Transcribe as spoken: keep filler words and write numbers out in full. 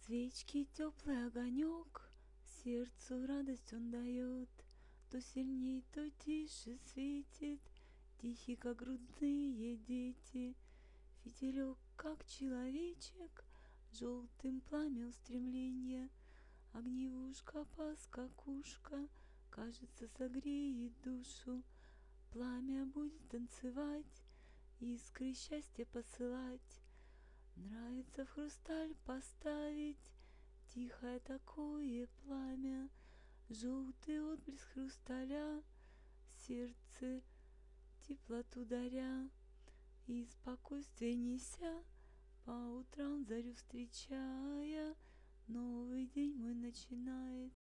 Свечки теплый огонек, сердцу радость он дает, то сильней, то тише светит, тихий, как грудные дети. Фитилек, как человечек, желтым пламя устремления, огневушка, поскакушка, кажется, согреет душу. Пламя будет танцевать, искры счастья посылать. Нравится в хрусталь поставить тихое такое пламя, желтый отблеск хрусталя, сердце теплоту даря и спокойствие неся, по утрам зарю встречая, новый день мой начинает.